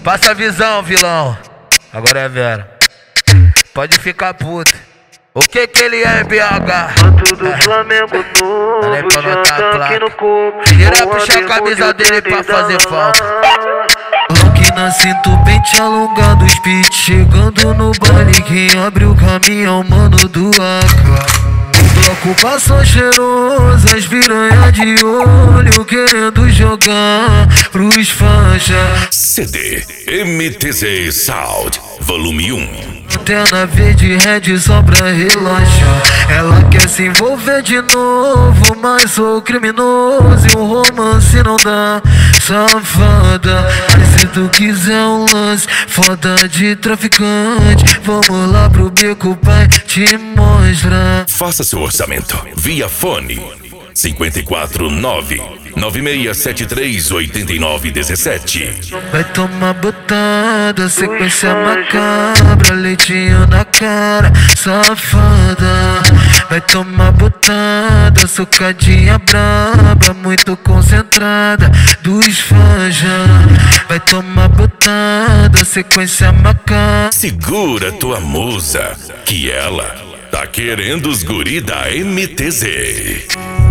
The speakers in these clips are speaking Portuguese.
Passa a visão, vilão. Agora é Vera. Pode ficar puto. O que que ele é em BH? Manto do Flamengo novo, já tá aqui no corpo. Tira puxar a camisa dele pra fazer falta. Lock na cinto, pente alongado, os pit chegando no baile. Quem abre o caminho é o mano do AK. Bloco passou cheiroso, as piranha de olho querendo jogar pros faixa. CD MTZ Sound Volume 1. Antena verde red só pra relaxar. Ela quer se envolver de novo, mas sou criminoso e o romance não dá. Safada, mas se tu quiser um lance foda de traficante, vamos lá pro beco, pai, te mostrar. Faça seu orçamento via fone 549-9673-8917. Vai tomar botada, sequência macabra, leitinho na cara, safada. Vai tomar botada, socadinha braba, muito concentrada, dos fãs já. Vai tomar botada, sequência macabra. Segura tua musa, que ela tá querendo os guri da MTZ.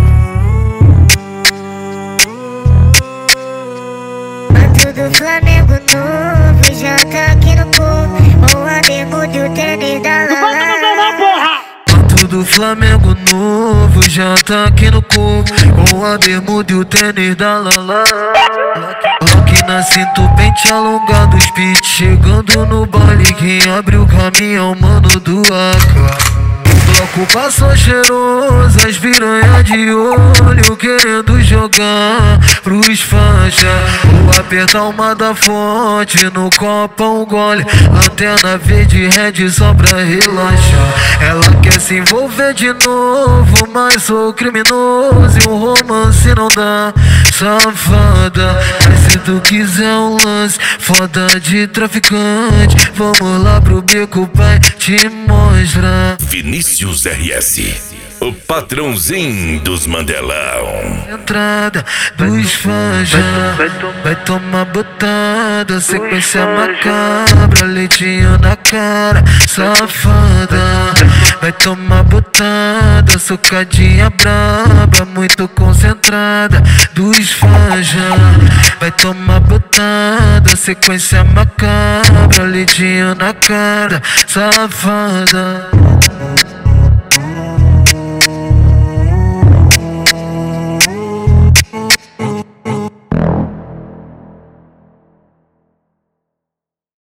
Manto do Flamengo novo, já tá aqui no corpo. Com a bermuda e o tênis da Lala. Manto do Flamengo novo, já tá aqui no corpo. Com a bermuda e o tênis da Lala. Lock na cinto, pente alongado, os pit chegando no baile. Quem abre o caminho é o mano do AK. Bloco passou cheiroso, as piranha de olho querendo jogar pros faixa. Vou apertar uma da fonte, no copo um gole. Antena verde red só pra relaxar. Ela quer se envolver de novo, mas sou criminoso e o romance não dá. Safada, mas se tu quiser um lance foda de traficante, vamos lá pro beco, pai, te mostrar. Vinícius RS, o patrãozinho dos Mandelão. Entrada dos fãs já. Vai tomar botada, sequência macabra, leitinho na cara, safada. Vai tomar botada, socadinha braba, muito concentrada, dos fãs já. Vai tomar botada, sequência macabra, leitinho na cara, safada.